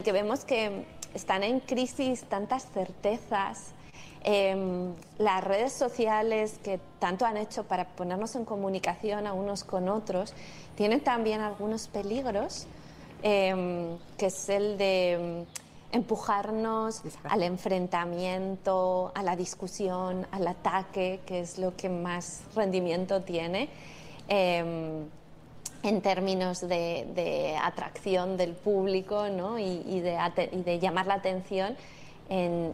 porque vemos que están en crisis tantas certezas. Las redes sociales que tanto han hecho para ponernos en comunicación a unos con otros tienen también algunos peligros, que es el de empujarnos al enfrentamiento, a la discusión, al ataque, que es lo que más rendimiento tiene en términos de atracción del público, ¿no? y de llamar la atención en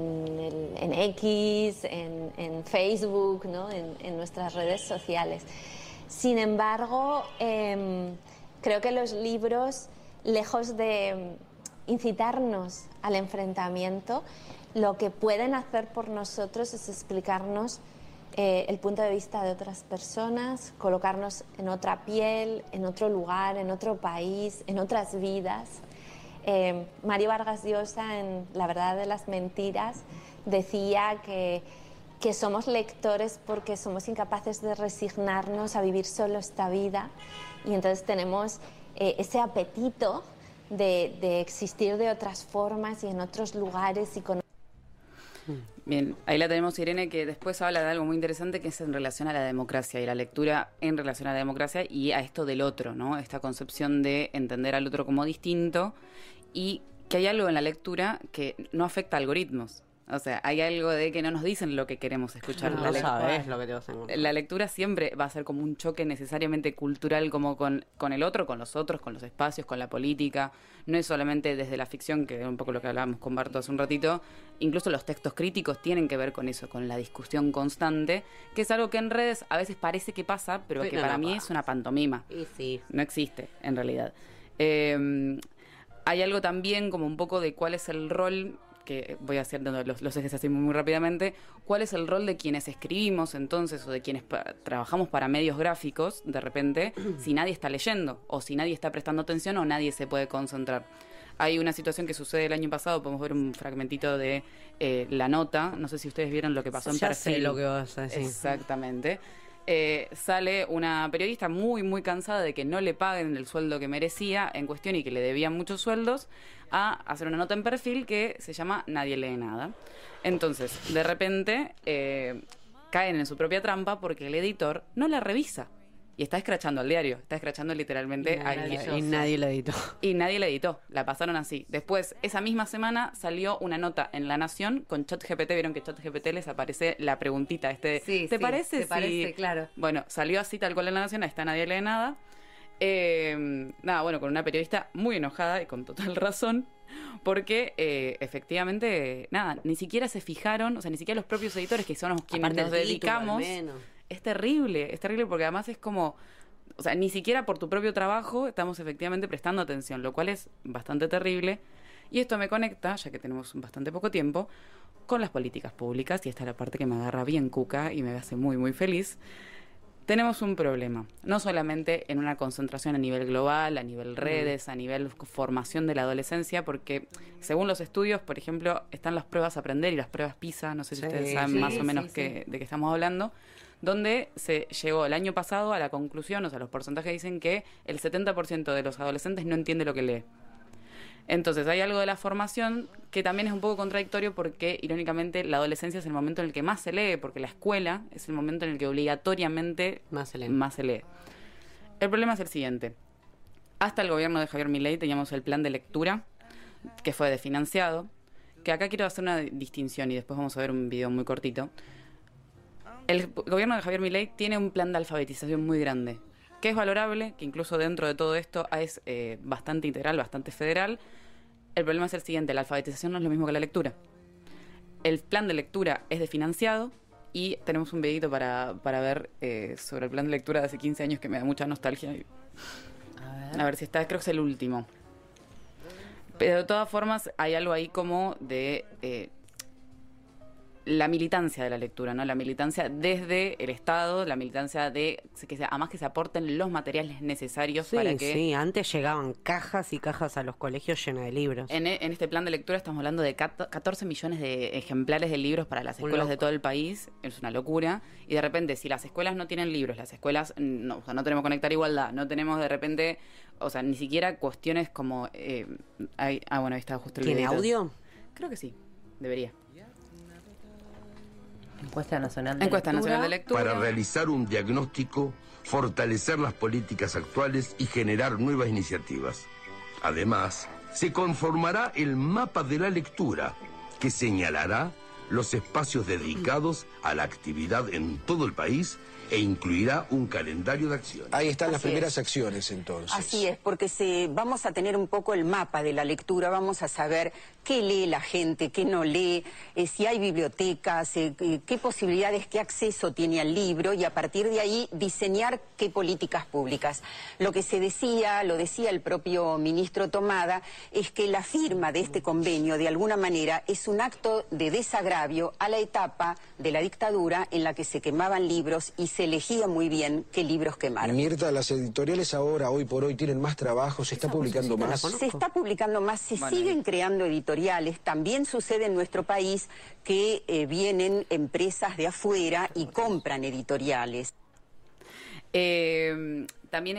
X, en Facebook, ¿no? en nuestras redes sociales. Sin embargo, creo que los libros, lejos de incitarnos al enfrentamiento, lo que pueden hacer por nosotros es explicarnos el punto de vista de otras personas, colocarnos en otra piel, en otro lugar, en otro país, en otras vidas. Mario Vargas Llosa, en La verdad de las mentiras, decía que somos lectores porque somos incapaces de resignarnos a vivir solo esta vida, y entonces tenemos ese apetito de existir de otras formas y en otros lugares y con... Bien, ahí la tenemos Irene, que después habla de algo muy interesante que es en relación a la democracia y la lectura en relación a la democracia y a esto del otro, ¿no? Esta concepción de entender al otro como distinto, y que hay algo en la lectura que no afecta a algoritmos. O sea, hay algo de que no nos dicen lo que queremos escuchar. No sabes lo que te vas a encontrar. La lectura siempre va a ser como un choque necesariamente cultural, como con el otro, con los otros, con los espacios, con la política. No es solamente desde la ficción, que es un poco lo que hablábamos con Barto hace un ratito. Incluso los textos críticos tienen que ver con eso, con la discusión constante, que es algo que en redes a veces parece que pasa, pero que para mí es una pantomima. Y sí. No existe, en realidad. Hay algo también como un poco de cuál es el rol, que voy a hacer los ejes así muy rápidamente, cuál es el rol de quienes escribimos entonces, o de quienes trabajamos para medios gráficos, de repente, si nadie está leyendo, o si nadie está prestando atención, o nadie se puede concentrar. Hay una situación que sucede el año pasado, podemos ver un fragmentito de La Nota, no sé si ustedes vieron lo que pasó en Perfil. Ya sé lo que vas a decir. Exactamente. Sale una periodista muy muy cansada de que no le paguen el sueldo que merecía en cuestión y que le debían muchos sueldos, a hacer una nota en Perfil que se llama Nadie lee nada. Entonces, de repente caen en su propia trampa porque el editor no la revisa y está escrachando al diario, está escrachando literalmente y nadie la editó. Y nadie la editó, la pasaron así. Después, esa misma semana, salió una nota en La Nación con ChatGPT. Vieron que ChatGPT les aparece la preguntita, ¿te parece? ¿Te parece? Claro. Bueno, salió así tal cual en La Nación, ahí está Nadie lee nada. Nada, bueno, con una periodista muy enojada y con total razón, porque efectivamente, nada, ni siquiera se fijaron, o sea, ni siquiera los propios editores, que son los quienes nos dedicamos... Es terrible porque además es como, o sea, ni siquiera por tu propio trabajo estamos efectivamente prestando atención, lo cual es bastante terrible. Y esto me conecta, ya que tenemos bastante poco tiempo, con las políticas públicas, y esta es la parte que me agarra bien cuca y me hace muy muy feliz. Tenemos un problema, no solamente en una concentración a nivel global, a nivel redes, a nivel formación de la adolescencia, porque según los estudios, por ejemplo, están las pruebas Aprender y las pruebas PISA, no sé si ustedes saben más o menos de qué estamos hablando, donde se llegó el año pasado a la conclusión, o sea, los porcentajes dicen que el 70% de los adolescentes no entiende lo que lee. Entonces hay algo de la formación que también es un poco contradictorio, porque irónicamente la adolescencia es el momento en el que más se lee, porque la escuela es el momento en el que obligatoriamente más se lee. El problema es el siguiente: hasta el gobierno de Javier Milei teníamos el plan de lectura, que fue desfinanciado, que acá quiero hacer una distinción y después vamos a ver un video muy cortito. El gobierno de Javier Milei tiene un plan de alfabetización muy grande, que es valorable, que incluso dentro de todo esto es bastante integral, bastante federal. El problema es el siguiente: la alfabetización no es lo mismo que la lectura. El plan de lectura es desfinanciado, y tenemos un videito para ver sobre el plan de lectura de hace 15 años que me da mucha nostalgia. A ver si está, creo que es el último. Pero de todas formas hay algo ahí como de... la militancia de la lectura, ¿no? La militancia desde el Estado, la militancia además que se aporten los materiales necesarios para que... Sí, antes llegaban cajas y cajas a los colegios llenas de libros. En este plan de lectura estamos hablando de 14 millones de ejemplares de libros para las escuelas de todo el país, es una locura, y de repente si las escuelas no tienen libros, las escuelas, no, o sea, no tenemos Conectar Igualdad, no tenemos de repente, o sea, ni siquiera cuestiones como... bueno, ahí está justo el ¿Tiene videito. audio? Creo que sí, debería. Encuesta Nacional de Lectura. Para realizar un diagnóstico, fortalecer las políticas actuales y generar nuevas iniciativas. Además, se conformará el mapa de la lectura, que señalará los espacios dedicados a la actividad en todo el país e incluirá un calendario de acciones. Ahí están las primeras acciones, entonces. Así es, porque vamos a tener un poco el mapa de la lectura, vamos a saber qué lee la gente, qué no lee, si hay bibliotecas, qué posibilidades, qué acceso tiene al libro, y a partir de ahí diseñar qué políticas públicas. Lo que lo decía el propio ministro Tomada, es que la firma de este convenio, de alguna manera, es un acto de desagravio a la etapa de la dictadura en la que se quemaban libros y se elegía muy bien qué libros quemar. Mirta, las editoriales ahora, hoy por hoy, tienen más trabajo, se está publicando más. Se está publicando más, siguen creando editoriales. También sucede en nuestro país que vienen empresas de afuera y compran editoriales. También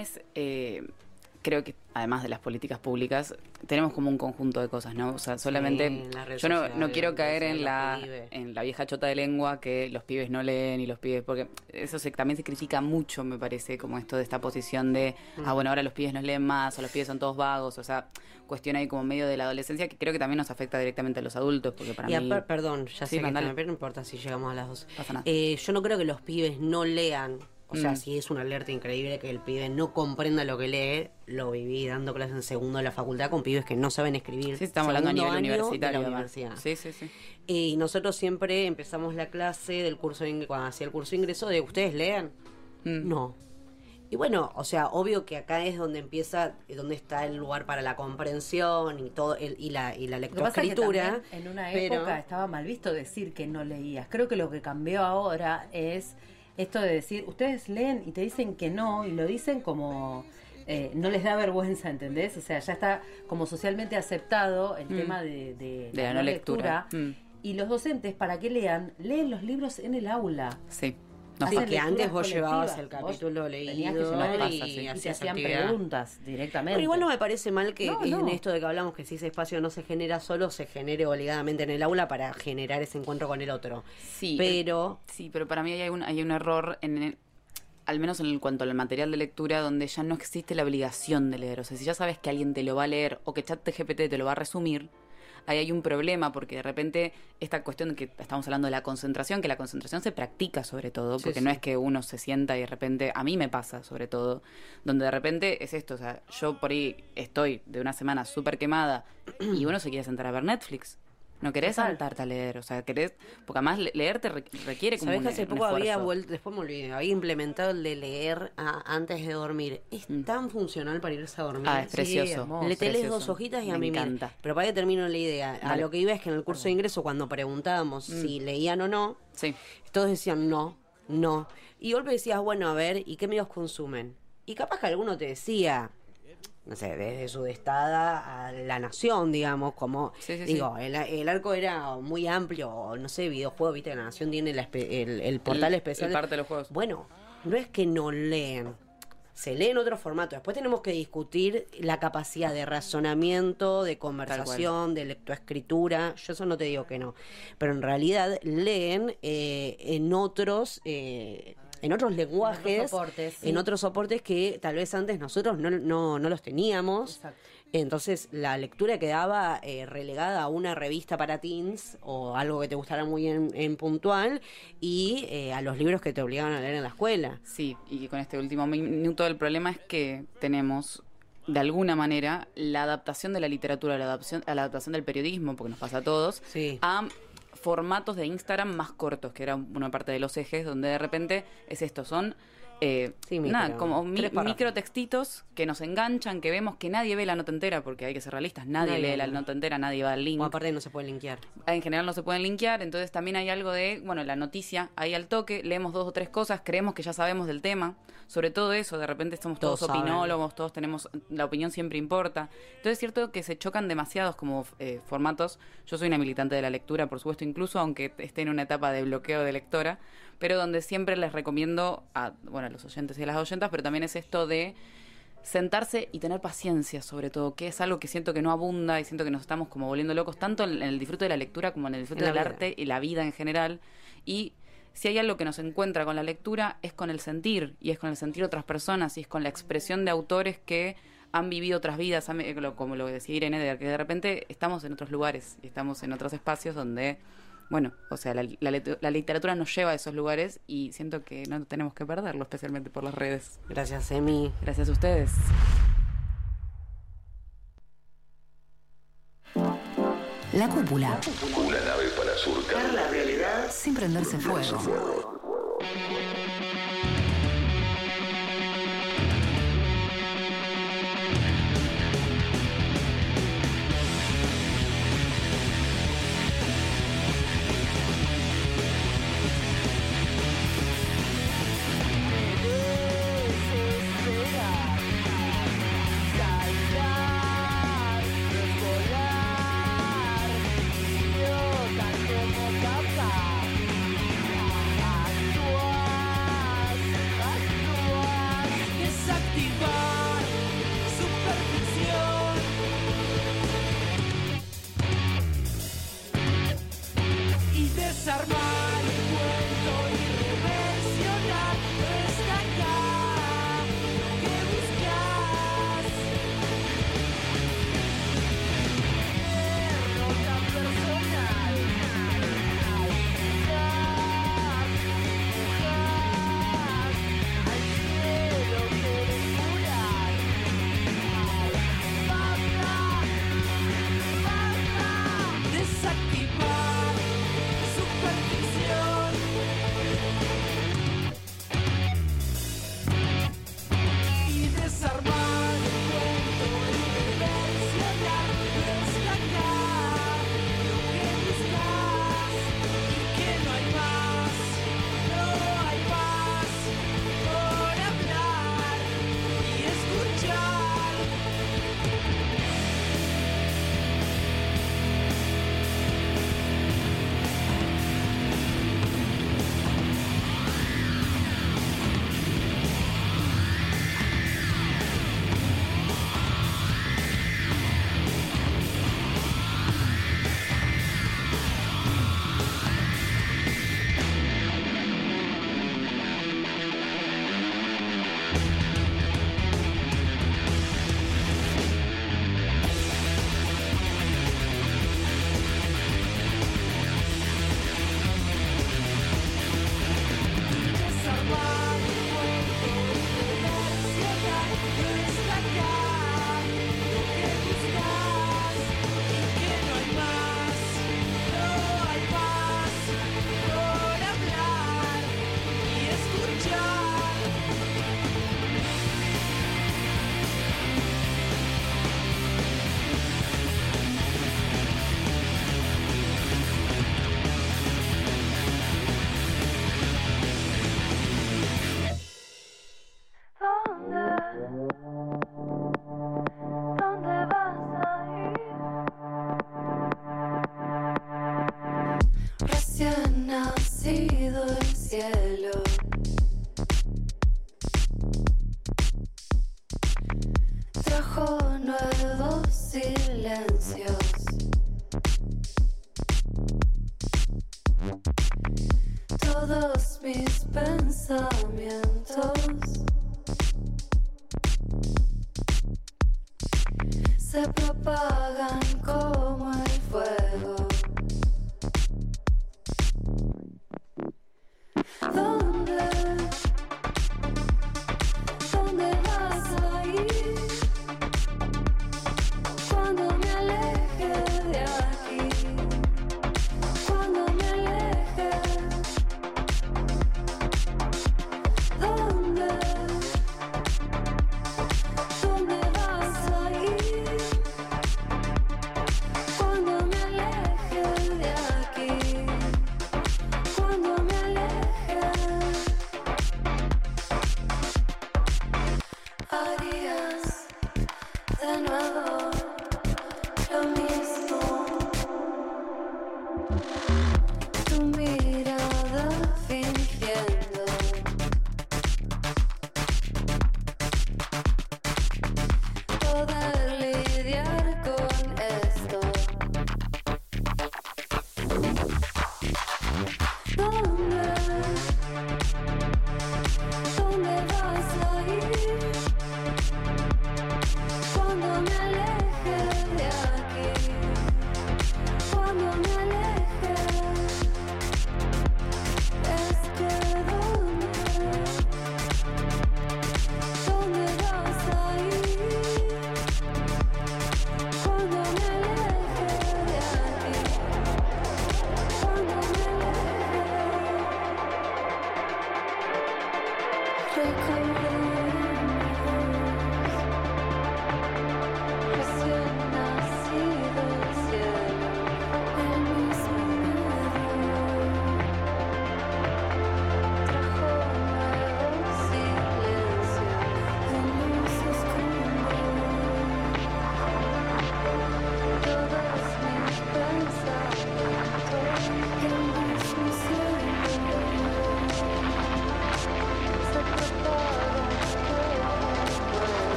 creo que además de las políticas públicas, tenemos como un conjunto de cosas, ¿no? O sea, solamente yo no quiero caer en la vieja chota de lengua que los pibes no leen y los pibes, porque eso también se critica mucho, me parece, como esto de esta posición de, bueno, ahora los pibes no leen más, o los pibes son todos vagos, o sea, cuestión ahí como medio de la adolescencia que creo que también nos afecta directamente a los adultos, porque para mí... Perdón, ya Sí, sé que mandale. pero no importa si llegamos a las 12. Pasa nada. Yo no creo que los pibes no lean. O sea, sí es una alerta increíble que el pibe no comprenda lo que lee. Lo viví dando clases en segundo de la facultad con pibes que no saben escribir. Sí, estamos hablando a Segundo nivel año universitario. de la además. universidad. Sí. Y nosotros siempre empezamos la clase del curso cuando hacía el curso de ingreso de ¿ustedes lean? No. Y bueno, o sea, obvio que acá es donde donde está el lugar para la comprensión y todo y la lectoescritura. En una época estaba mal visto decir que no leías. Creo que lo que cambió ahora es esto de decir, ustedes leen y te dicen que no, y lo dicen como no les da vergüenza, ¿entendés? O sea, ya está como socialmente aceptado el tema de la no lectura. Y los docentes, para que leen los libros en el aula. Sí. No, Hacen porque antes vos lecturas llevabas el colectivas. capítulo Vos leído tenías que llevar y te hacías hacían actividad. preguntas directamente. Pero igual no me parece mal que No. en esto de que hablamos que si ese espacio no se genera solo, se genere obligadamente en el aula para generar ese encuentro con el otro. Sí, pero para mí hay un error al menos en cuanto al material de lectura, donde ya no existe la obligación de leer. O sea, si ya sabes que alguien te lo va a leer o que ChatGPT te lo va a resumir, ahí hay un problema, porque de repente esta cuestión de que estamos hablando de la concentración, que la concentración se practica sobre todo, porque no es que uno se sienta y de repente, a mí me pasa sobre todo, donde de repente es esto, o sea, yo por ahí estoy de una semana súper quemada y uno se quiere sentar a ver Netflix. No querés sentarte a leer, o sea, querés... Porque además leer te requiere como sabés que hace un poco había esfuerzo. vuelto, después me olvidé, había implementado el de leer antes de dormir. Es tan funcional para irse a dormir. Es precioso. hermoso. Le tenés Precioso. 2 hojitas y a Me mí encanta. Pero para que termino la idea, a Dale. lo que iba es que en el curso de ingreso, cuando preguntábamos si leían o no, Sí. todos decían no. Y golpe decías, bueno, a ver, ¿y qué medios consumen? Y capaz que alguno te decía, no sé, desde Sudestada a La Nación, digamos, como, Sí. el arco era muy amplio, o no sé, videojuegos, viste, que La Nación tiene el portal especial. El parte de los juegos. Bueno, no es que no leen, se lee en otro formato. Después tenemos que discutir la capacidad de razonamiento, de conversación, de lectoescritura. Yo eso no te digo que no. Pero en realidad leen en otros lenguajes, en otros soportes que tal vez antes nosotros no los teníamos. Exacto. Entonces la lectura quedaba relegada a una revista para teens o algo que te gustara muy en puntual y a los libros que te obligaban a leer en la escuela. Sí, y con este último minuto el problema es que tenemos, de alguna manera, la adaptación de la literatura, la adaptación del periodismo, porque nos pasa a todos, Sí. a formatos de Instagram más cortos, que era una parte de los ejes, donde de repente es esto, son Sí, como Tres párrafos. microtextitos que nos enganchan, que vemos que nadie ve la nota entera, porque hay que ser realistas, nadie lee la nota entera, nadie va al link. O aparte no se puede linkear. En general no se pueden linkear, entonces también hay algo de, bueno, la noticia ahí al toque, leemos 2 o 3 cosas, creemos que ya sabemos del tema, sobre todo eso, de repente somos todos opinólogos, todos tenemos, la opinión siempre importa. Entonces es cierto que se chocan demasiados como formatos. Yo soy una militante de la lectura, por supuesto, incluso aunque esté en una etapa de bloqueo de lectora, pero donde siempre les recomiendo a los oyentes y a las oyentas, pero también es esto de sentarse y tener paciencia, sobre todo, que es algo que siento que no abunda y siento que nos estamos como volviendo locos, tanto en el disfrute de la lectura como en el disfrute del arte y la vida en general. Y si hay algo que nos encuentra con la lectura es con el sentir, y es con el sentir otras personas, y es con la expresión de autores que han vivido otras vidas, como lo decía Irene, de que de repente estamos en otros lugares y estamos en otros espacios donde, bueno, o sea, la literatura nos lleva a esos lugares y siento que no tenemos que perderlo, especialmente por las redes. Gracias, Emi. Gracias a ustedes. La cúpula. Una nave para surcar la realidad sin prenderse fuego.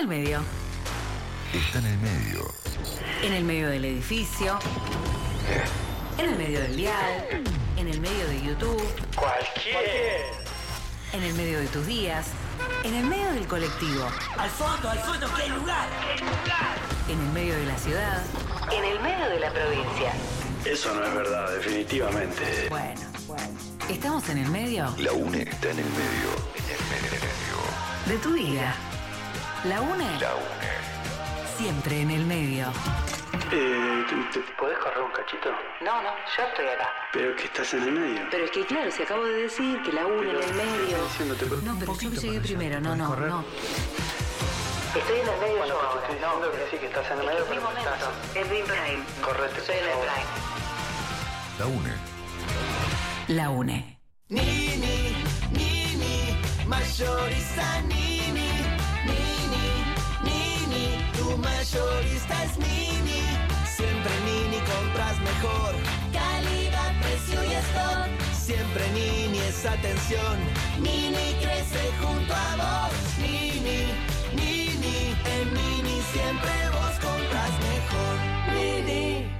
medio. Está en el medio. En el medio del edificio. En el medio del dial. En el medio de YouTube. Cualquier. En el medio de tus días. En el medio del colectivo. Al fondo, que hay lugar. En el medio de la ciudad. En el medio de la provincia. Eso no es verdad, definitivamente. Bueno. ¿Estamos en el medio? La UNE está en el medio. En el medio. De tu vida. La UNE. La UNE. Siempre en el medio. ¿Te podés correr un cachito? No, yo estoy acá. Pero que estás en el medio. Pero es que claro, si acabo de decir que la UNE en el medio. No, pero yo llegué primero, no. Estoy en el medio yo ahora. Estoy diciendo que sí, que estás en el medio, pero momento. Es Dream Prime. Correte. Estoy en el Prime. La UNE. La UNE. Nini, mayorista Nini, tu mayorista es Nini, siempre Nini compras mejor, calidad, precio y stock, siempre Nini es atención, Nini crece junto a vos, Nini, en Nini siempre vos compras mejor, Nini.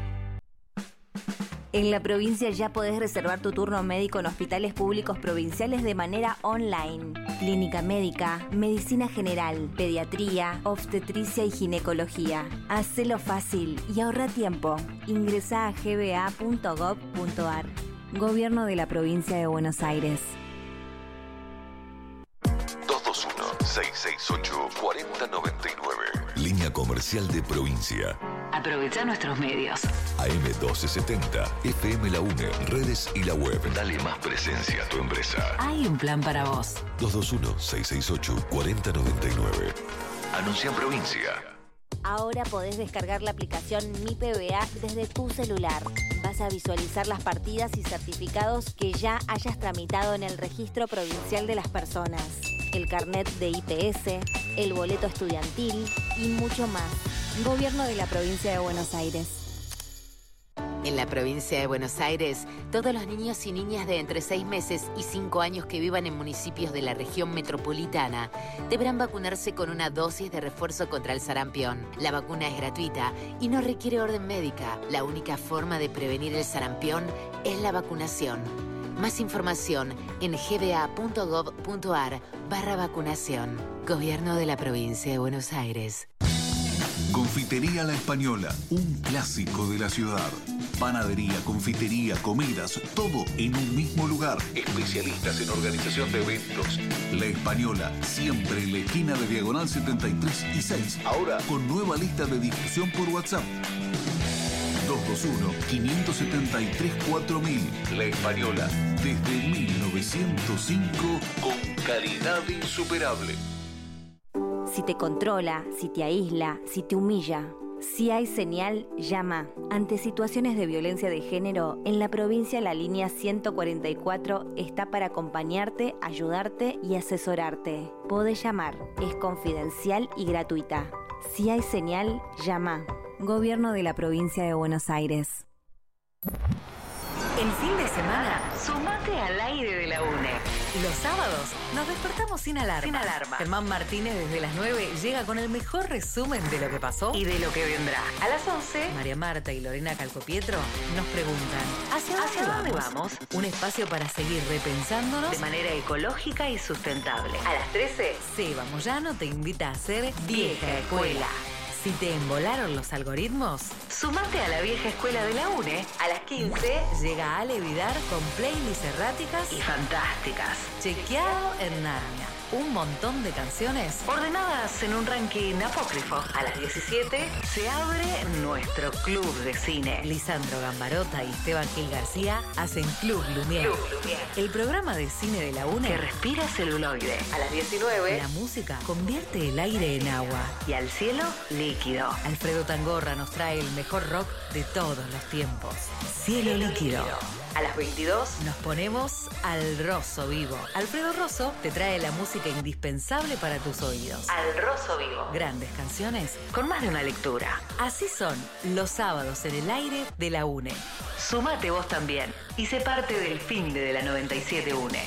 En la provincia ya podés reservar tu turno médico en hospitales públicos provinciales de manera online. Clínica médica, medicina general, pediatría, obstetricia y ginecología. Hacelo fácil y ahorra tiempo. Ingresá a gba.gov.ar. Gobierno de la Provincia de Buenos Aires. 221-668-4099. Línea comercial de provincia. Aprovecha nuestros medios. AM 1270, FM La UNE, redes y la web. Dale más presencia a tu empresa. Hay un plan para vos. 221-668-4099. Anuncia en provincia. Ahora podés descargar la aplicación Mi PBA desde tu celular. Vas a visualizar las partidas y certificados que ya hayas tramitado en el Registro Provincial de las Personas, el carnet de IPS, el boleto estudiantil y mucho más. Gobierno de la Provincia de Buenos Aires. En la provincia de Buenos Aires, todos los niños y niñas de entre 6 meses y 5 años que vivan en municipios de la región metropolitana deberán vacunarse con una dosis de refuerzo contra el sarampión. La vacuna es gratuita y no requiere orden médica. La única forma de prevenir el sarampión es la vacunación. Más información en gba.gov.ar/vacunación. Gobierno de la provincia de Buenos Aires. Confitería La Española, un clásico de la ciudad. Panadería, confitería, comidas, todo en un mismo lugar. Especialistas en organización de eventos. La Española, siempre en la esquina de Diagonal 73 y 6. Ahora con nueva lista de difusión por WhatsApp. 221-573-4000. La Española, desde 1905, con calidad insuperable. Si te controla, si te aísla, si te humilla, si hay señal, llama. Ante situaciones de violencia de género, en la provincia la línea 144 está para acompañarte, ayudarte y asesorarte. Podés llamar, es confidencial y gratuita. Si hay señal, llama. Gobierno de la Provincia de Buenos Aires. El fin de semana, sumate al aire de la UNE. Los sábados nos despertamos sin alarma. Germán Martínez desde las 9 llega con el mejor resumen de lo que pasó y de lo que vendrá. A las 11, María Marta y Lorena Calcopietro nos preguntan ¿Hacia dónde vamos? Un espacio para seguir repensándonos de manera ecológica y sustentable. A las 13, Seba Moyano te invita a hacer Vieja Escuela. Si te embolaron los algoritmos, sumate a la vieja escuela de la UNE. A las 15 llega Ale Vidar con playlists erráticas y fantásticas. Chequeado en Narnia. Un montón de canciones ordenadas en un ranking apócrifo. A las 17 se abre nuestro club de cine. Lisandro Gambarota y Esteban Gil García hacen Club Lumière. El programa de cine de la UNE que respira celuloide. A las 19 la música convierte el aire en agua y al cielo líquido. Alfredo Tangorra nos trae el mejor rock de todos los tiempos. Cielo líquido. A las 22 nos ponemos al Rosso Vivo. Alfredo Rosso te trae la música indispensable para tus oídos. Al Rosso Vivo. Grandes canciones con más de una lectura. Así son los sábados en el aire de la UNE. Sumate vos también y sé parte del fin de la 97 UNE.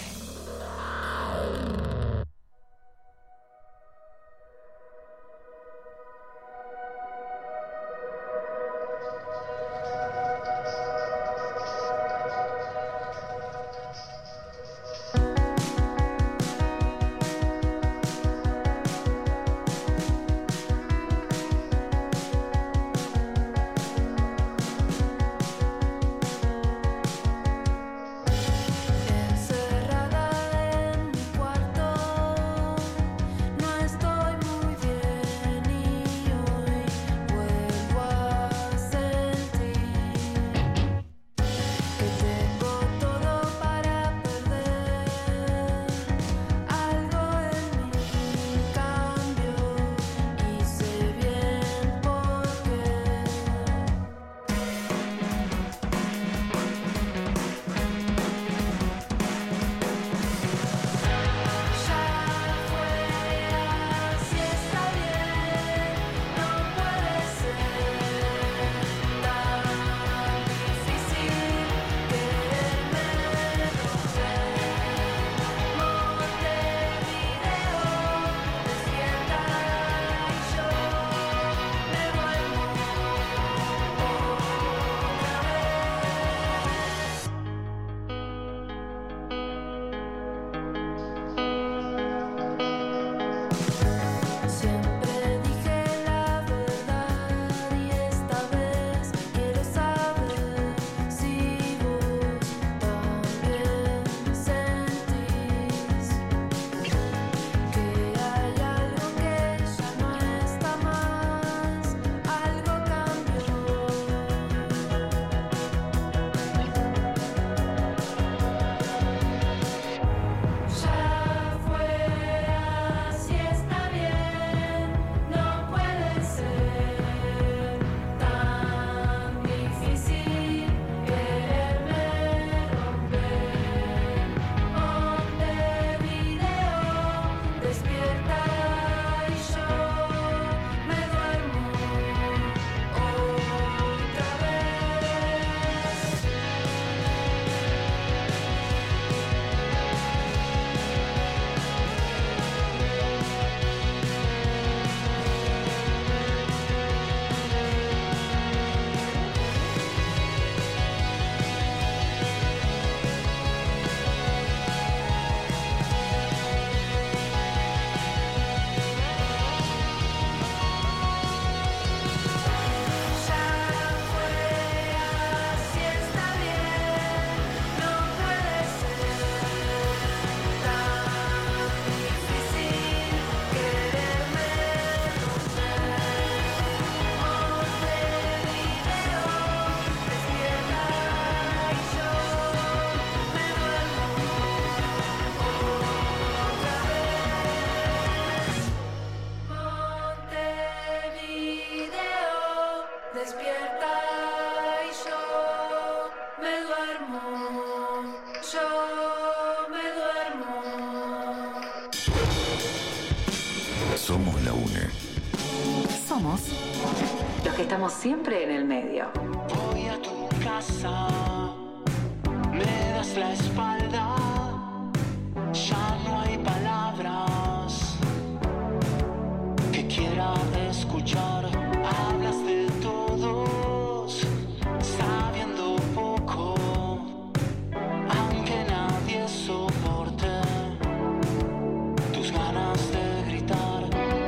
Somos la UNE. Somos los que estamos siempre en el medio. Voy a tu casa, me das la espalda, ya no hay palabras que quiera escuchar. Hablas de todos, sabiendo poco, aunque nadie soporte tus ganas de gritar.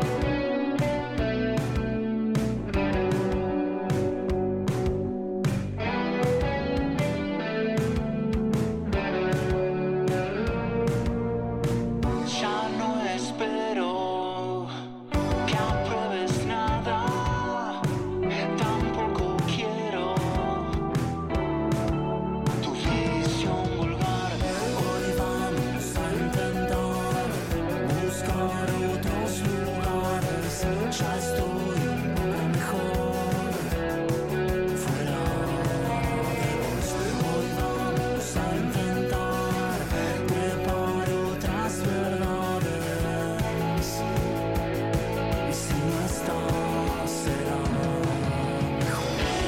Ya no espero que apruebes nada, tampoco quiero tu visión vulgar. Hoy vamos a intentar buscar otros lugares, ya estoy un poco mejor fuera de vos. Hoy vamos a intentar trepar otras verdades, y si no estás será mejor.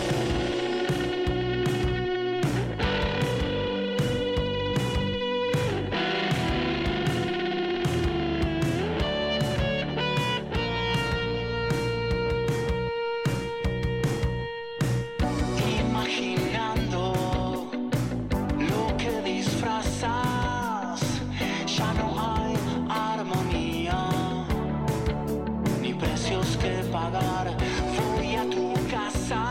Imaginando lo que disfrazas, ya no hay armonía ni precios que pagar. Voy a tu casa,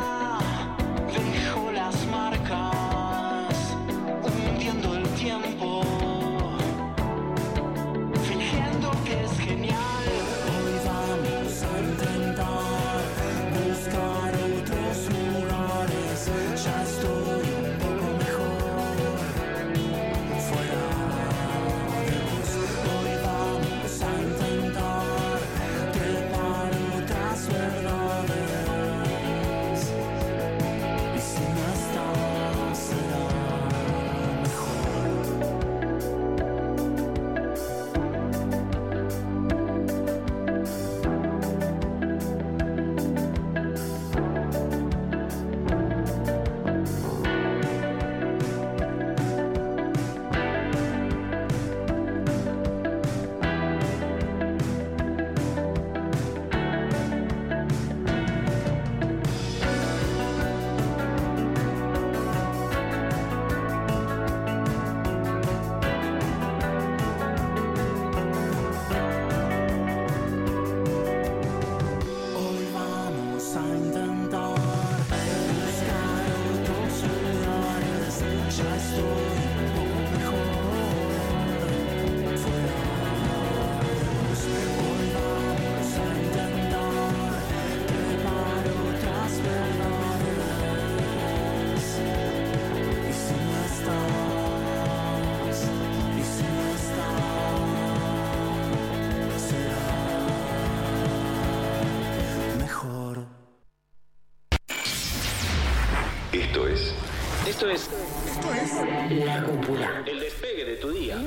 dejo las marcas, hundiendo el tiempo, fingiendo que es genial. Hoy vamos a intentar buscar otros lugares, ya estoy un poco mejor fuera de vos. Hoy vamos a intentar trepar otras verdades, y si no estás será Hoy vamos a intentar buscar otros lugares, ya estoy un poco mejor fuera de vos. Hoy vamos a intentar trepar otras verdades, y si no estás, será mejor. Esto es La Cúpula. el despegue de tu día.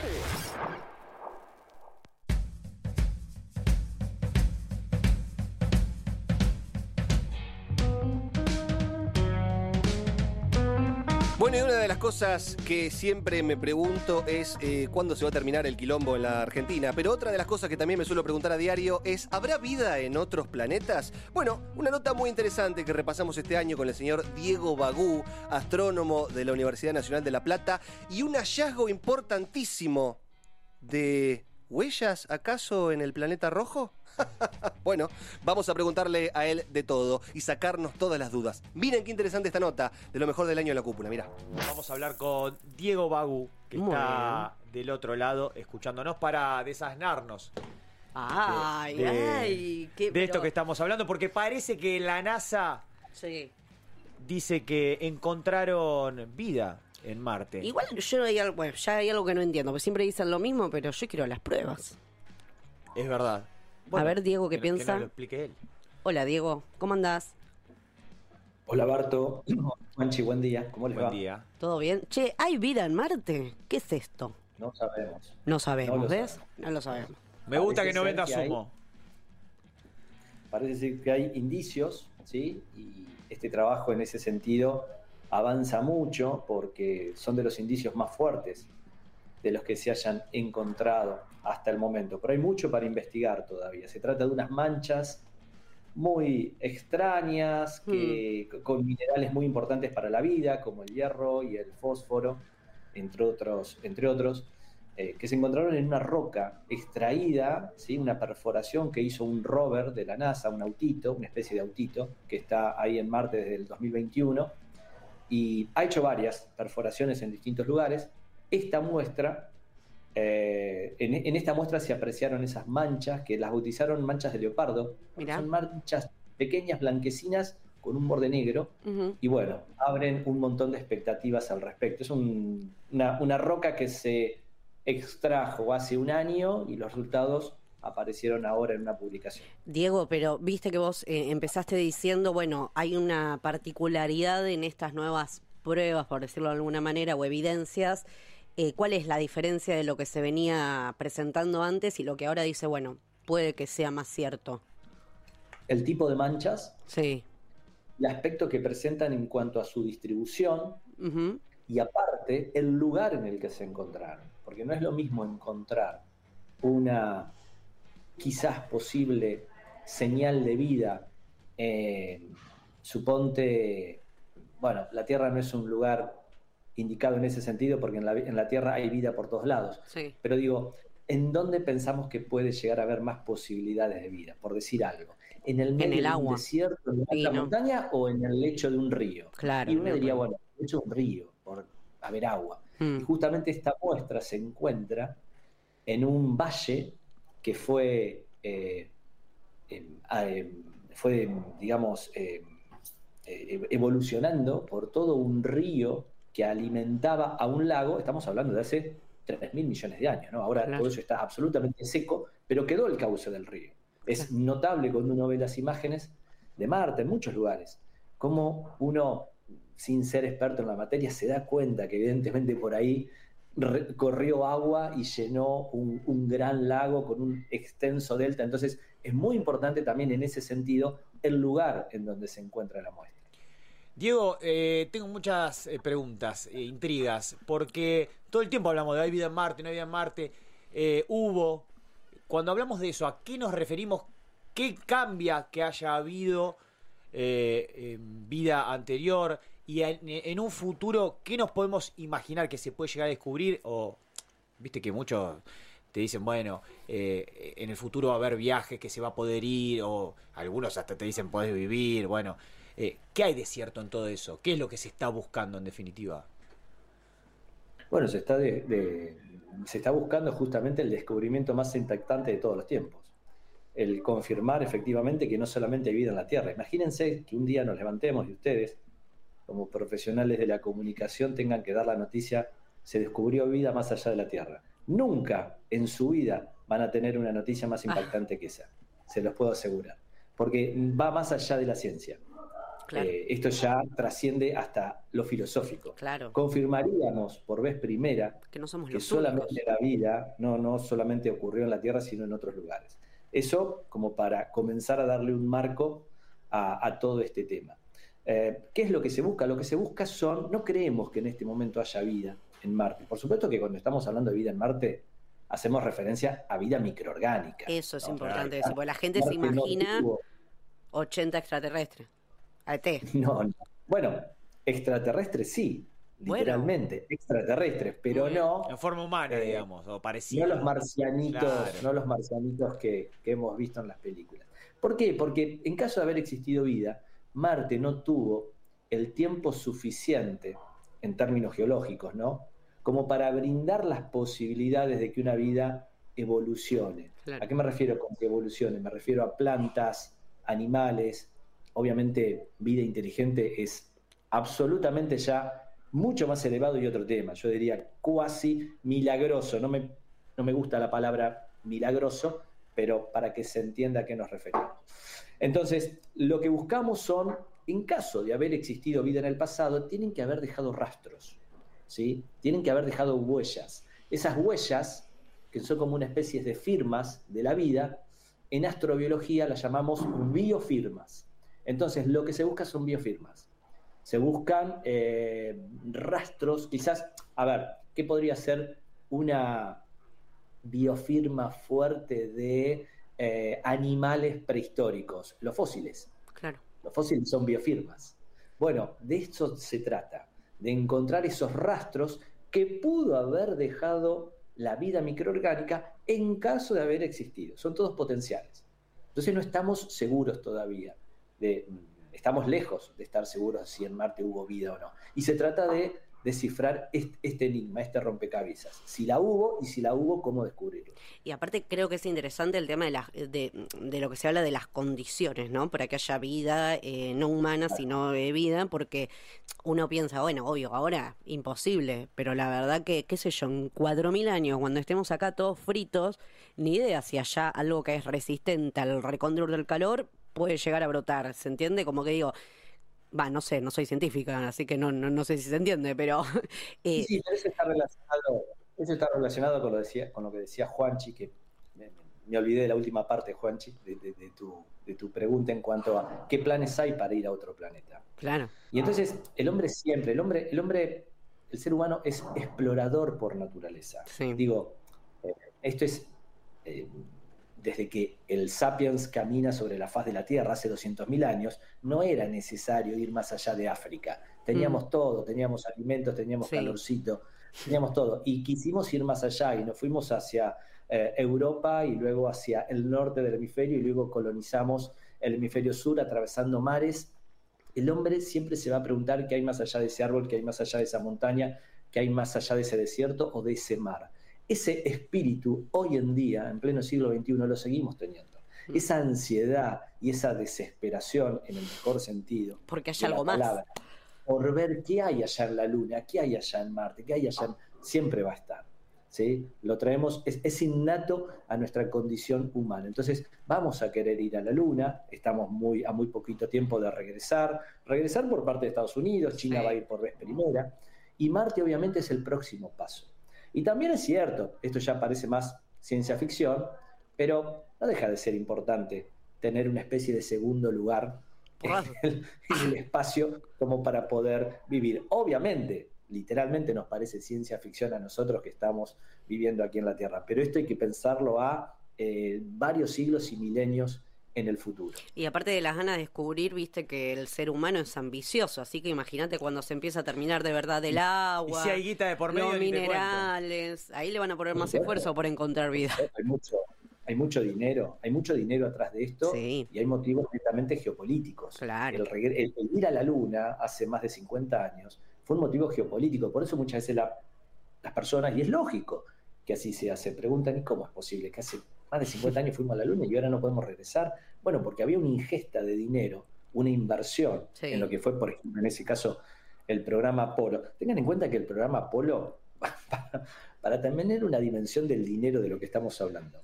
Bueno, y una de las cosas que siempre me pregunto es cuándo se va a terminar el quilombo en la Argentina. Pero otra de las cosas que también me suelo preguntar a diario es, ¿habrá vida en otros planetas? Bueno, una nota muy interesante que repasamos este año con el señor Diego Bagú, astrónomo de la Universidad Nacional de La Plata, y un hallazgo importantísimo de ¿huellas acaso en el planeta rojo? Bueno, vamos a preguntarle a él de todo y sacarnos todas las dudas. Miren qué interesante esta nota de lo mejor del año de la cúpula, mirá. Vamos a hablar con Diego Bagú, que Muy está del otro lado escuchándonos para desasnarnos Ay, de esto que estamos hablando, porque parece que la NASA dice que encontraron vida en Marte. Igual yo hay algo, bueno, ya hay algo que no entiendo, porque siempre dicen lo mismo, pero yo quiero las pruebas. Es verdad. A ver, Diego, ¿qué que piensa? nos lo explique él. Hola, Diego, ¿cómo andás? Hola, Barto. Juanchi, buen día. ¿Cómo les va? Buen día. ¿Todo bien? Che, ¿hay vida en Marte? ¿Qué es esto? No sabemos. No sabemos, No lo ¿ves? sabemos. No lo sabemos. Me gusta que no venda humo. Parece ser que hay indicios, ¿sí? Y este trabajo en ese sentido avanza mucho porque son de los indicios más fuertes de los que se hayan encontrado hasta el momento. Pero hay mucho para investigar todavía. Se trata de unas manchas muy extrañas, con minerales muy importantes para la vida, como el hierro y el fósforo, entre otros, que se encontraron en una roca extraída, ¿sí? Una perforación que hizo un rover de la NASA, un autito, una especie de autito, que está ahí en Marte desde el 2021, y ha hecho varias perforaciones en distintos lugares. Esta muestra, en esta muestra se apreciaron esas manchas, que las bautizaron manchas de leopardo. Son manchas pequeñas, blanquecinas, con un borde negro, y bueno, abren un montón de expectativas al respecto. Es una roca que se extrajo hace un año y los resultados aparecieron ahora en una publicación. Diego, pero viste que vos empezaste diciendo, bueno, hay una particularidad en estas nuevas pruebas, por decirlo de alguna manera, o evidencias. ¿Cuál es la diferencia de lo que se venía presentando antes y lo que ahora dice, bueno, puede que sea más cierto? El tipo de manchas. Sí. El aspecto que presentan en cuanto a su distribución, y aparte el lugar en el que se encontraron, porque no es lo mismo encontrar una quizás posible señal de vida, suponte, bueno, la Tierra no es un lugar indicado en ese sentido porque en la Tierra hay vida por todos lados, pero digo, ¿en dónde pensamos que puede llegar a haber más posibilidades de vida? Por decir algo. ¿En el medio de un desierto, en la montaña, o en el lecho de un río? Claro. Y uno diría, bueno, el lecho de un río, por haber agua. Y justamente esta muestra se encuentra en un valle que fue, digamos, evolucionando por todo un río que alimentaba a un lago. Estamos hablando de hace 3.000 millones de años, ¿no? Ahora todo eso está absolutamente seco, pero quedó el cauce del río. Es notable cuando uno ve las imágenes de Marte en muchos lugares, cómo uno, sin ser experto en la materia, se da cuenta que evidentemente por ahí corrió agua y llenó un gran lago con un extenso delta. Entonces es muy importante también en ese sentido el lugar en donde se encuentra la muestra. Diego, tengo muchas preguntas, intrigas, porque todo el tiempo hablamos de hay vida en Marte, no hay vida en Marte, cuando hablamos de eso, ¿a qué nos referimos? ¿Qué cambia que haya habido vida anterior? Y en un futuro, ¿qué nos podemos imaginar que se puede llegar a descubrir? O, viste que muchos te dicen, bueno, en el futuro va a haber viajes que se va a poder ir, o algunos hasta te dicen podés vivir, bueno. ¿Qué hay de cierto en todo eso? ¿Qué es lo que se está buscando en definitiva? Bueno, se está buscando justamente el descubrimiento más impactante de todos los tiempos. El confirmar efectivamente que no solamente hay vida en la Tierra. Imagínense que un día nos levantemos y ustedes, como profesionales de la comunicación, tengan que dar la noticia: se descubrió vida más allá de la Tierra. Nunca en su vida van a tener una noticia más impactante que esa. Se los puedo asegurar. Porque va más allá de la ciencia. Claro. Esto ya trasciende hasta lo filosófico. Claro. Confirmaríamos por vez primera que no somos que los solamente únicos. La vida no solamente ocurrió en la Tierra, sino en otros lugares. Eso como para comenzar a darle un marco a todo este tema. ¿Qué es lo que se busca? Lo que se busca no creemos que en este momento haya vida en Marte. Por supuesto que cuando estamos hablando de vida en Marte, hacemos referencia a vida microorgánica. Eso es importante decir, porque la gente se imagina 80 extraterrestres. No. Bueno, extraterrestres sí, literalmente, extraterrestres, pero no en forma humana, digamos, o parecida. No los marcianitos, claro. No los marcianitos que hemos visto en las películas. ¿Por qué? Porque en caso de haber existido vida, Marte no tuvo el tiempo suficiente, en términos geológicos, ¿no?, como para brindar las posibilidades de que una vida evolucione. Claro. ¿A qué me refiero con que evolucione? Me refiero a plantas, animales. Obviamente, vida inteligente es absolutamente ya mucho más elevado y otro tema. Yo diría cuasi milagroso. No me gusta la palabra milagroso, pero para que se entienda a qué nos referimos. Entonces, lo que buscamos son, en caso de haber existido vida en el pasado, tienen que haber dejado rastros, ¿sí? Tienen que haber dejado huellas. Esas huellas que son como una especie de firmas de la vida, en astrobiología las llamamos biofirmas. Entonces, lo que se busca son biofirmas. Se buscan rastros, quizás, a ver, ¿qué podría ser una biofirma fuerte de animales prehistóricos? Los fósiles. Claro. Los fósiles son biofirmas. Bueno, de eso se trata, de encontrar esos rastros que pudo haber dejado la vida microorgánica en caso de haber existido. Son todos potenciales. Entonces no estamos seguros todavía. Estamos lejos de estar seguros si en Marte hubo vida o no. Y se trata de descifrar este enigma, este rompecabezas. Si la hubo, y si la hubo, ¿cómo descubrirlo? Y aparte creo que es interesante el tema de lo que se habla de las condiciones, ¿no? Para que haya vida, no humana, sino vida, porque uno piensa, bueno, obvio, ahora imposible, pero la verdad que, qué sé yo, en 4.000 años, cuando estemos acá todos fritos, ni idea si allá algo que es resistente al recóndor del calor puede llegar a brotar, ¿se entiende? Como que digo... no sé, no soy científica, así que no sé si se entiende, pero... Sí, pero eso está relacionado con lo que decía Juanchi, que me olvidé de la última parte, Juanchi, de tu pregunta en cuanto a qué planes hay para ir a otro planeta. Claro. Y entonces, el hombre siempre, el ser humano es explorador por naturaleza. Sí. Digo, esto es... desde que el Sapiens camina sobre la faz de la Tierra hace 200.000 años, no era necesario ir más allá de África. Teníamos todo, teníamos alimentos, teníamos calorcito, teníamos todo. Y quisimos ir más allá y nos fuimos hacia Europa y luego hacia el norte del hemisferio y luego colonizamos el hemisferio sur atravesando mares. El hombre siempre se va a preguntar qué hay más allá de ese árbol, qué hay más allá de esa montaña, qué hay más allá de ese desierto o de ese mar. Ese espíritu, hoy en día, en pleno siglo XXI, lo seguimos teniendo. Esa ansiedad y esa desesperación, en el mejor sentido, porque hay algo más, por ver qué hay allá en la Luna, qué hay allá en Marte, qué hay allá siempre va a estar. ¿Sí? Lo traemos, es innato a nuestra condición humana. Entonces, vamos a querer ir a la Luna, estamos a muy poquito tiempo de regresar por parte de Estados Unidos, China va a ir por vez primera, y Marte obviamente es el próximo paso. Y también es cierto, esto ya parece más ciencia ficción, pero no deja de ser importante tener una especie de segundo lugar en el espacio como para poder vivir. Obviamente, literalmente nos parece ciencia ficción a nosotros que estamos viviendo aquí en la Tierra, pero esto hay que pensarlo a varios siglos y milenios en el futuro. Y aparte de las ganas de descubrir, viste que el ser humano es ambicioso, así que imagínate cuando se empieza a terminar de verdad el agua, y si hay guita de por medio, los minerales, ahí le van a poner más esfuerzo por encontrar vida. Hay mucho dinero atrás de esto, y hay motivos netamente geopolíticos. Claro. El ir a la Luna hace más de 50 años fue un motivo geopolítico, por eso muchas veces las personas, y es lógico que así se preguntan, ¿y cómo es posible que hace más de 50 años fuimos a la Luna y ahora no podemos regresar? Bueno, porque había una ingesta de dinero, una inversión en lo que fue, por ejemplo, en ese caso, el programa Apolo. Tengan en cuenta que el programa Apolo, para tener una dimensión del dinero de lo que estamos hablando,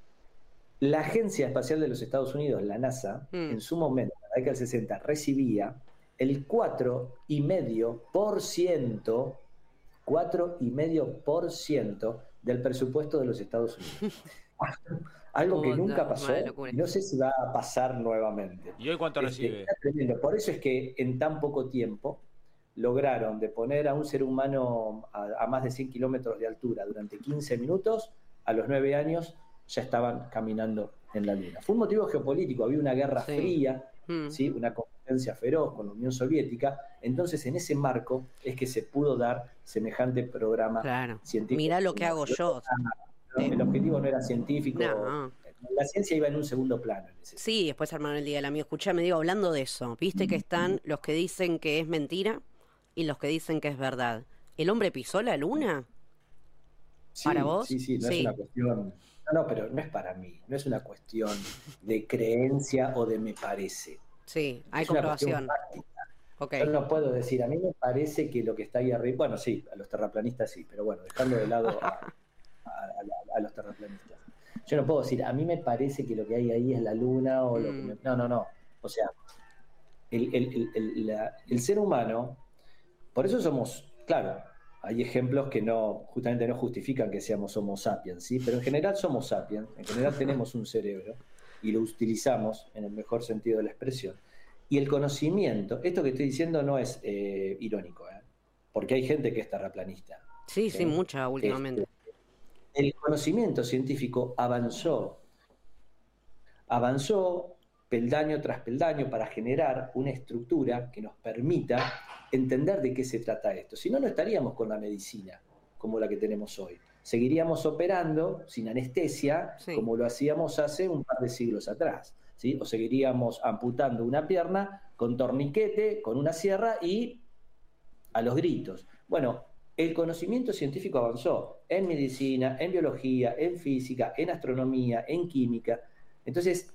la Agencia Espacial de los Estados Unidos, la NASA, en su momento, en la década del 60, recibía el 4,5% del presupuesto de los Estados Unidos. Algo que nunca pasó, y no sé si va a pasar nuevamente. ¿Y hoy cuánto recibe? Está tremendo. Por eso es que en tan poco tiempo lograron de poner a un ser humano a más de 100 kilómetros de altura durante 15 minutos, a los 9 años ya estaban caminando en la Luna. Fue un motivo geopolítico, había una guerra fría, ¿sí? Una competencia feroz con la Unión Soviética, entonces en ese marco es que se pudo dar semejante programa científico. Mirá lo que hago yo. El objetivo no era científico, la ciencia iba en un segundo plano. Sí, después armaron el Día del Amigo. Escuchame, digo, hablando de eso, viste que están los que dicen que es mentira y los que dicen que es verdad. ¿El hombre pisó la Luna? Sí, ¿Para vos? Sí, no es una cuestión... No, pero no es para mí, no es una cuestión de creencia o de me parece. Sí, hay comprobación. Okay. Yo no puedo decir, a mí me parece que lo que está ahí arriba, bueno, sí, a los terraplanistas sí, pero bueno, dejando de lado a los terraplanistas. Yo no puedo decir, a mí me parece que lo que hay ahí es la Luna o lo que no. O sea, el ser humano, por eso somos, claro, hay ejemplos que justamente no justifican que seamos Homo sapiens, ¿sí? Pero en general somos sapiens, en general tenemos un cerebro y lo utilizamos en el mejor sentido de la expresión. Y el conocimiento, esto que estoy diciendo no es irónico, porque hay gente que es terraplanista. Sí, mucha últimamente. El conocimiento científico avanzó peldaño tras peldaño para generar una estructura que nos permita entender de qué se trata esto. Si no, no estaríamos con la medicina como la que tenemos hoy. Seguiríamos operando sin anestesia, como lo hacíamos hace un par de siglos atrás, ¿sí? O seguiríamos amputando una pierna con torniquete, con una sierra y a los gritos. Bueno, el conocimiento científico avanzó en medicina, en biología, en física, en astronomía, en química. Entonces,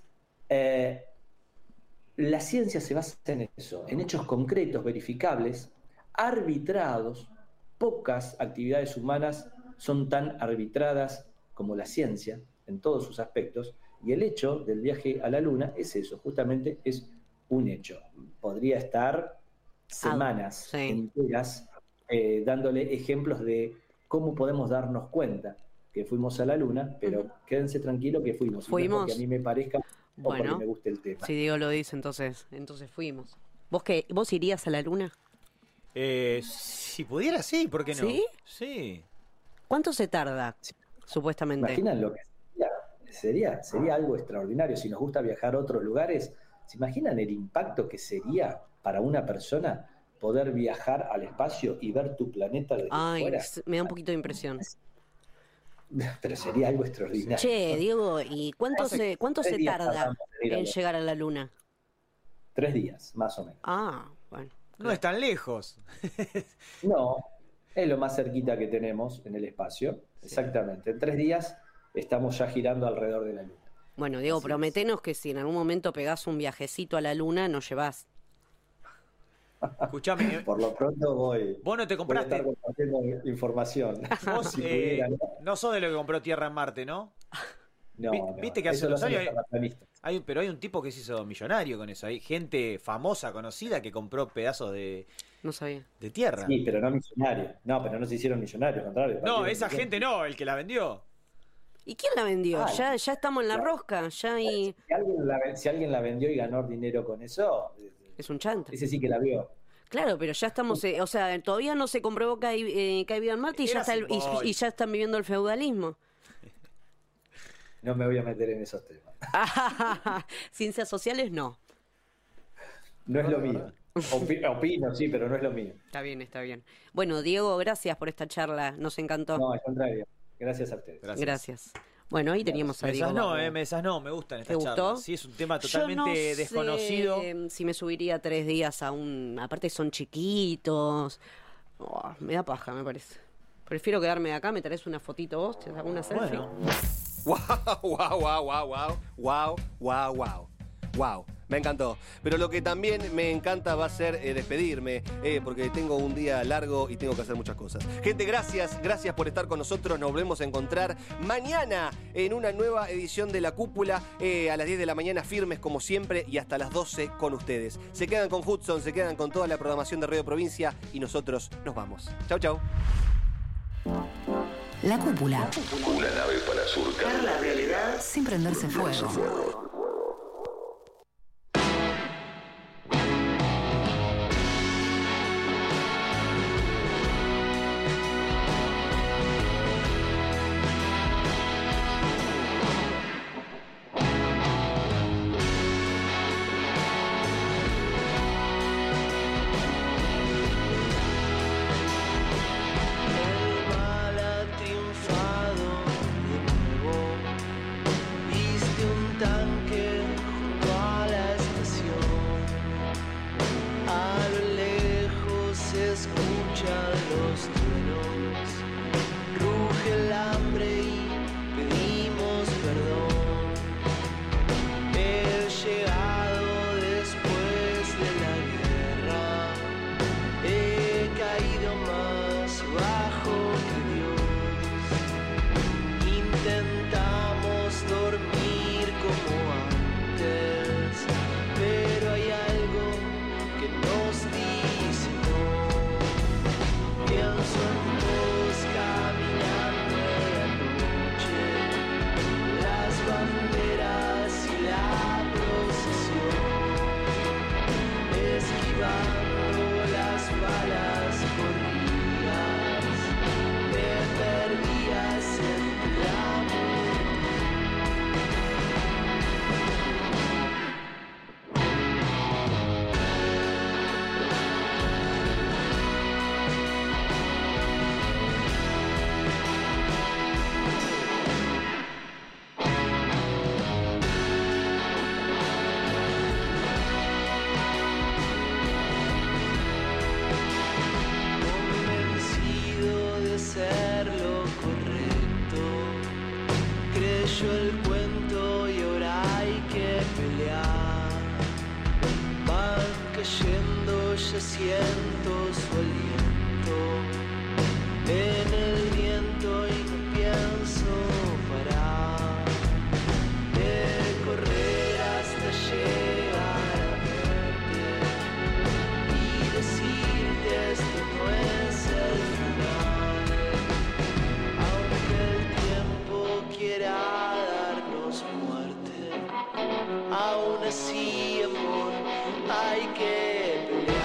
la ciencia se basa en eso, en hechos concretos, verificables, arbitrados. Pocas actividades humanas son tan arbitradas como la ciencia, en todos sus aspectos, y el hecho del viaje a la Luna es eso, justamente es un hecho. Podría estar semanas enteras dándole ejemplos de cómo podemos darnos cuenta que fuimos a la Luna, pero quédense tranquilos que fuimos. No porque a mí me parezca o porque me guste el tema. Si Diego lo dice, entonces fuimos. ¿Vos irías a la Luna? Si pudiera, sí, ¿por qué no? ¿Sí? Sí. ¿Cuánto se tarda, supuestamente? ¿Imaginan lo que sería algo extraordinario? Si nos gusta viajar a otros lugares, ¿se imaginan el impacto que sería para una persona poder viajar al espacio y ver tu planeta desde fuera? Me da un poquito de impresión. Pero sería algo extraordinario. Che, Diego, ¿y cuánto se tarda en llegar a la Luna? 3 días, más o menos. Bueno. No es tan lejos. No, es lo más cerquita que tenemos en el espacio. Sí. Exactamente. En 3 días estamos ya girando alrededor de la Luna. Bueno, Diego, prometenos que si en algún momento pegás un viajecito a la Luna, nos llevás. Escuchame. Por lo pronto voy. Vos no te compraste. Voy a estar compartiendo información. Vos si pudiera, no sos de lo que compró Tierra en Marte, ¿no? No. Viste que hace unos años pero hay un tipo que se hizo millonario con eso. Hay gente famosa, conocida, que compró pedazos de. No sabía. De tierra. Sí, pero no millonario. No, pero no se hicieron millonarios, al contrario. No, esa gente no, el que la vendió. ¿Y quién la vendió? Ya estamos en la rosca. Si alguien la vendió y ganó dinero con eso, es un chanta. Ese sí que la vio. Claro, pero ya estamos, todavía no se comprobó que hay vida en Marte y ya están viviendo el feudalismo. No me voy a meter en esos temas. Ciencias sociales, no. No es lo mío. Opino, sí, pero no es lo mío. Está bien. Bueno, Diego, gracias por esta charla. Nos encantó. No, al contrario. Gracias a ustedes. Gracias. Bueno, ahí teníamos a Diego. Me gustan estas charlas. Sí, es un tema totalmente desconocido. Si me subiría 3 días aparte son chiquitos. Me da paja, me parece. Prefiero quedarme de acá, me traes una fotito vos, te hago una selfie. Wow, me encantó. Pero lo que también me encanta va a ser despedirme, porque tengo un día largo y tengo que hacer muchas cosas. Gente, gracias por estar con nosotros. Nos volvemos a encontrar mañana en una nueva edición de La Cúpula, a las 10 de la mañana, firmes como siempre, y hasta las 12 con ustedes. Se quedan con Hudson, se quedan con toda la programación de Radio Provincia y nosotros nos vamos. Chau. La Cúpula. Una nave para surcar la realidad sin prenderse fuego. Pienso en mucho el cuento y ahora hay que pelear. Van cayendo, ya siento su aliento en el viento y no pienso parar de correr hasta llegar a verte y decirte esto no es el final, aunque el tiempo quiera darnos muerte, aún así amor hay que pelear.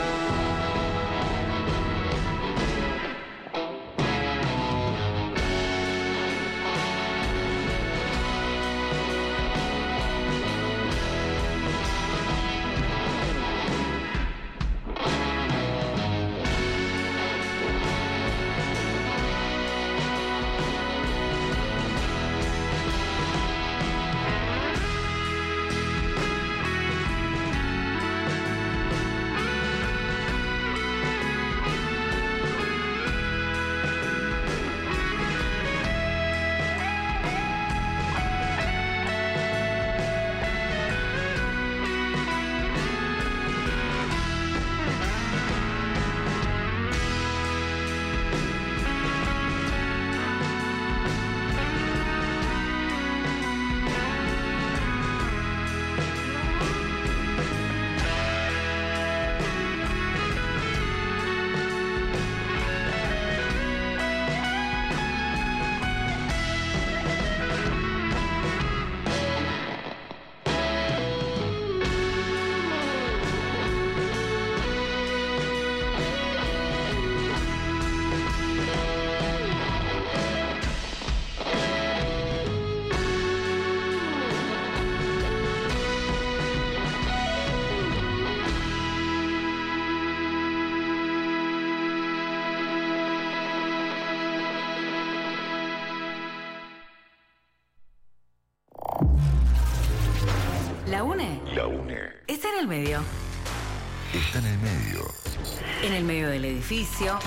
La UNE. La UNE. Está en el medio. Está en el medio. En el medio del edificio.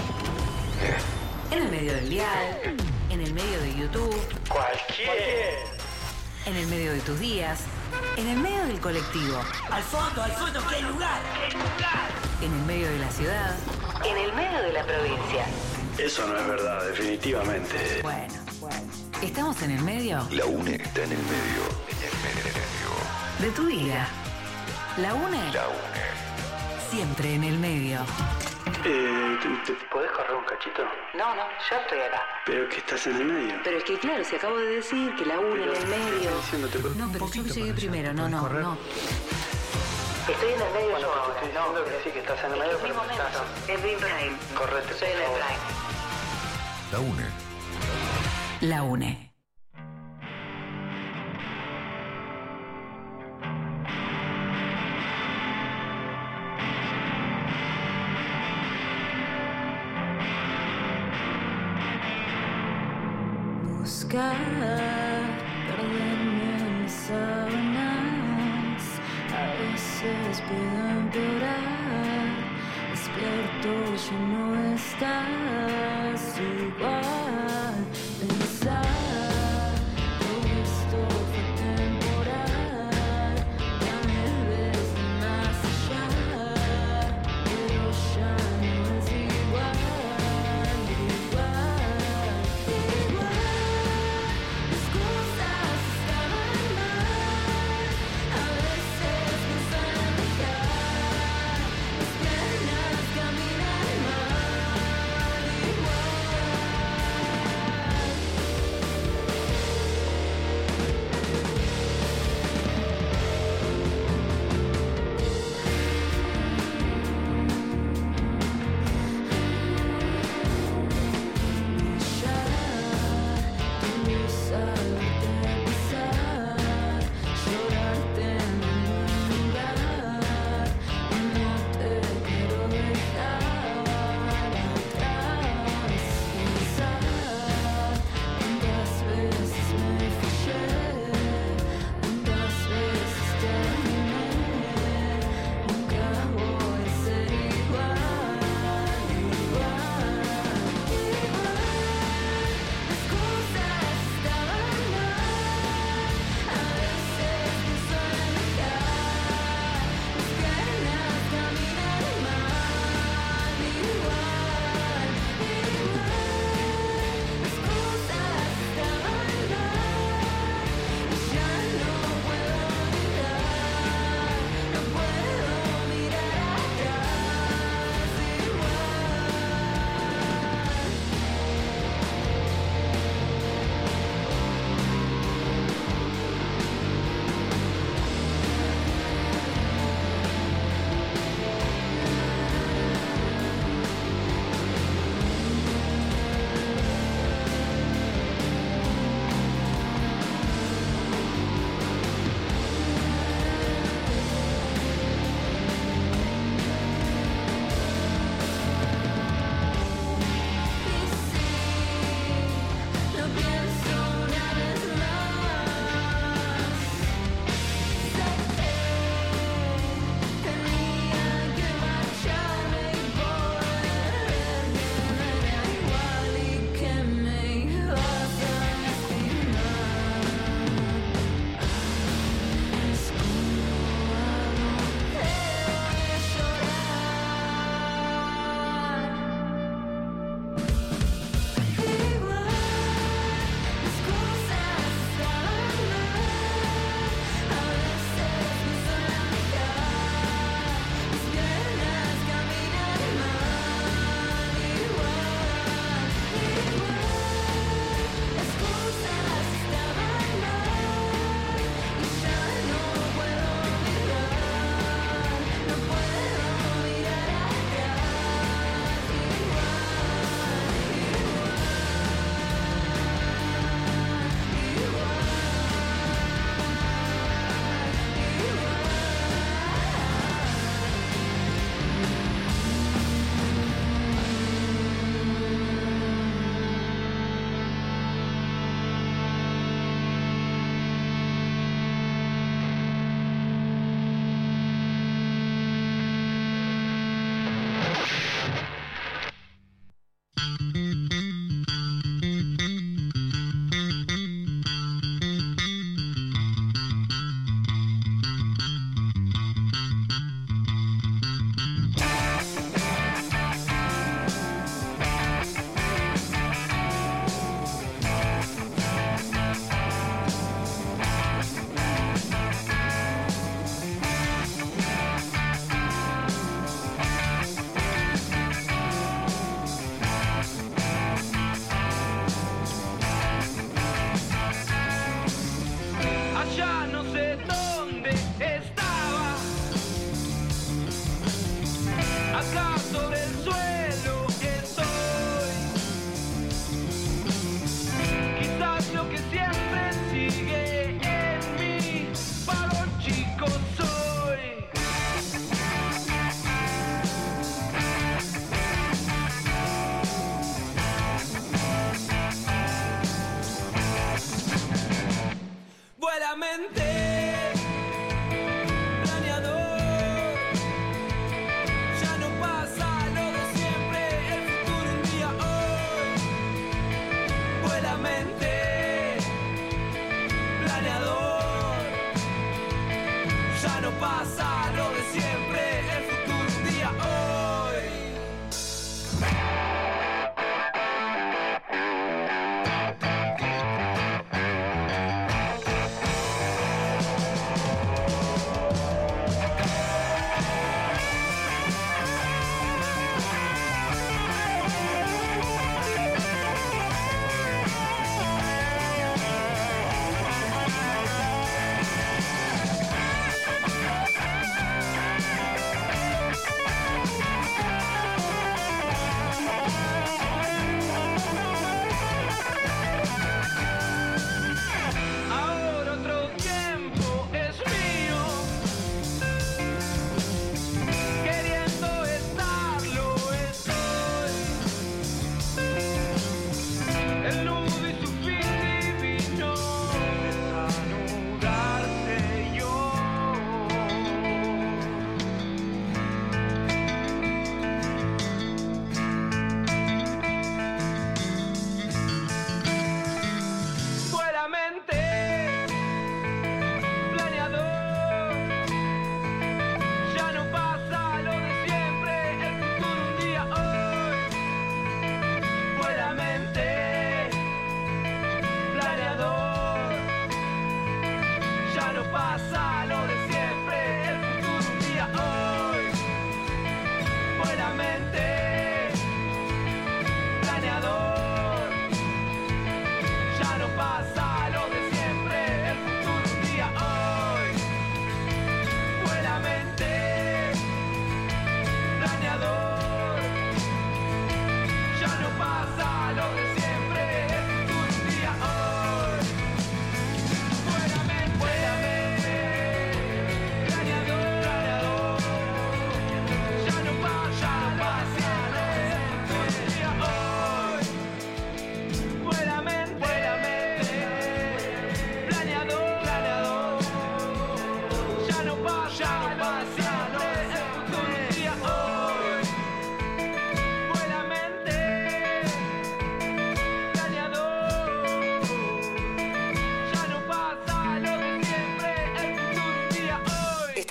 En el medio del dial. En el medio de YouTube. Cualquier. En el medio de tus días. En el medio del colectivo. Al fondo, que hay lugar. En el medio de la ciudad. En el medio de la provincia. Eso no es verdad, definitivamente. Bueno. ¿Estamos en el medio? La UNE está en el medio. En el medio. De tu vida. La UNE. La UNE. Siempre en el medio. ¿Te podés correr un cachito? No, yo estoy acá. Pero que estás en el medio. Pero es que claro, si acabo de decir que la UNE en el medio. No, pero yo llegué primero, no. Estoy en el medio yo ahora. Estoy diciendo que sí, que estás en el medio, pero no estás. Es mi prime. Correte. Soy en el prime. La UNE. La UNE. Buscar, perderme en mis sábanas. A veces puedo empeorar. Despierto, ya no estás igual. Pensar, todo esto fue temporal. Ya me ves de más allá, pero ya no es igual. Las cosas estaban mal. A veces piensan en dejar las piernas caminar mal.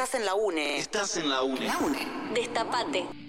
Estás en la UNE. Estás en la UNE. Destapate.